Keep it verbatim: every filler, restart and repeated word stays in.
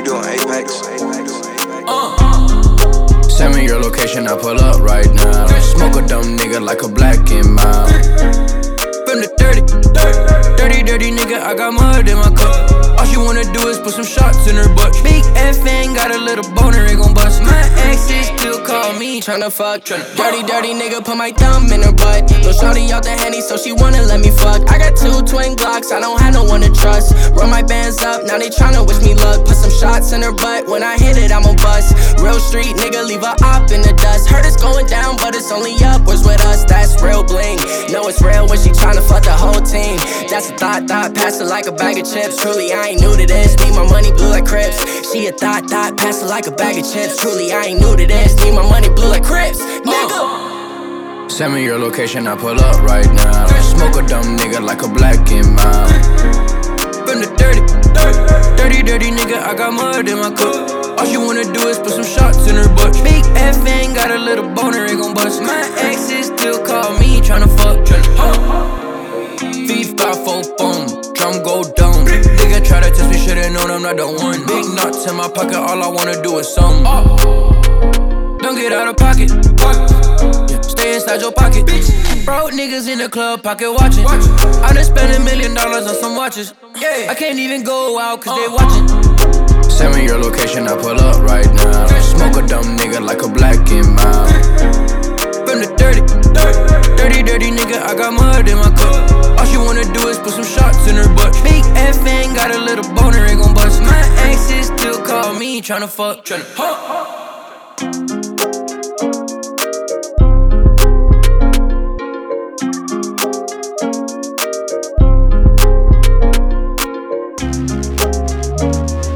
you on Apex. Uh. Send me your location, I pull up right now. Smoke a dumb nigga like a black and mild. From the dirty, dirty, dirty nigga, I got mud in my cup. All she wanna do is put some shots in her butt. Big F ain't got a little boner, it gon' bust. My exes still call me tryna fuck. Dirty, dirty nigga, put my thumb in her butt. Lil' shorty out the Henny, so she wanna let me fuck. I got two twin Glocks, I don't have no one to trust. Run my bands up, now they tryna wish me luck. Put some shots in her butt, when I hit it, I'ma bust. Real street nigga, leave her op in the dust. Heard it's going down, but it's only upwards with us. That's real bling. Know it's real when she tryna fuck the whole team. That's a thought, thought, pass it like a bag of chips. Truly, I ain't new to this. Need my money blue like Crips. She a thought, thought, pass it like a bag of chips. Truly, I ain't new to this. Need my money blue like Crips, nigga. Send me your location, I pull up right now. Smoke a dumb nigga like a black and mild. From the dirty, dirty, dirty nigga, I got mud in my cup. All she wanna do is put some shots in her butt. Big F ain't got a little boner, it gon' bust. My exes still call me tryna fuck. V five four boom, drum go down. Nigga try to test me, should've known I'm not the one. Big knots in my pocket, all I wanna do is some. Don't get out of pocket, yeah, stay inside your pocket. Broke niggas in the club, pocket watching. I done spent a million dollars on some watches. I can't even go out cause they watching. Send me your location, I pull up right now. Smoke a dumb nigga like a black and mild. From the dirty, dirty, dirty nigga, I got mud in my cup. All she wanna do is put some shots in her butt. Big F ain't got a little boner, it gon' bust. My exes still call me tryna fuck. Tryna